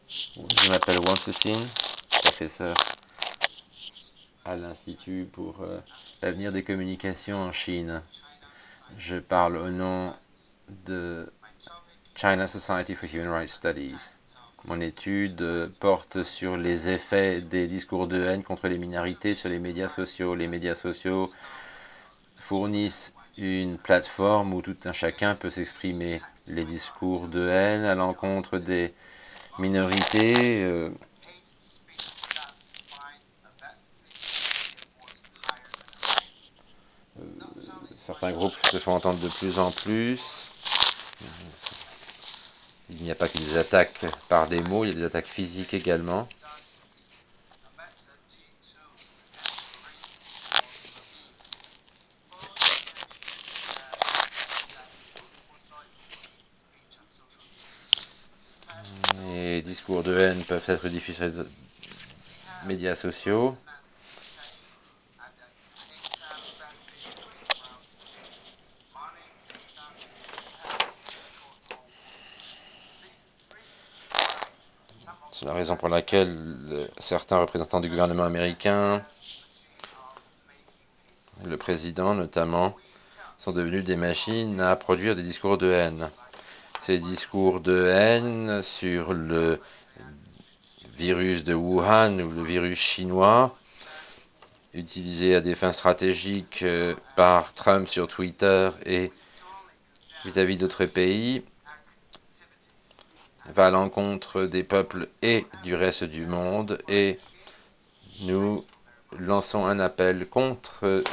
Je m'appelle Wang Cécine, professeur à l'Institut pour l'avenir des communications en Chine. Je parle au nom de China Society for Human Rights Studies. Mon étude porte sur les effets des discours de haine contre les minorités sur les médias sociaux. Les médias sociaux fournissent une plateforme où tout un chacun peut s'exprimer. Les discours de haine à l'encontre des minorités certains groupes se font entendre de plus en plus. Il n'y a pas que des attaques par des mots, il y a des attaques physiques également. Les discours de haine peuvent être diffusés sur les médias sociaux. C'est la raison pour laquelle certains représentants du gouvernement américain, le président notamment, sont devenus des machines à produire des discours de haine. Ces discours de haine sur le virus de Wuhan ou le virus chinois, utilisés à des fins stratégiques par Trump sur Twitter et vis-à-vis d'autres pays, va à l'encontre des peuples et du reste du monde, et nous lançons un appel contre